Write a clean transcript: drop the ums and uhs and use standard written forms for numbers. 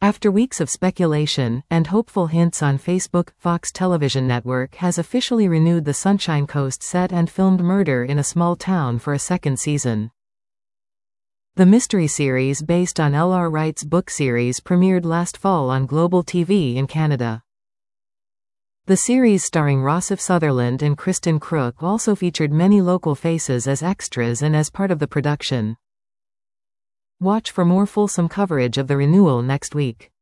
After weeks of speculation, and hopeful hints on Facebook, Fox Television Network has officially renewed the Sunshine Coast set and filmed Murder in a Small Town for a second season. The mystery series based on L.R. Wright's book series premiered last fall on Global TV in Canada. The series starring Rossif Sutherland and Kristen Crook also featured many local faces as extras and as part of the production. Watch for more fulsome coverage of the renewal next week.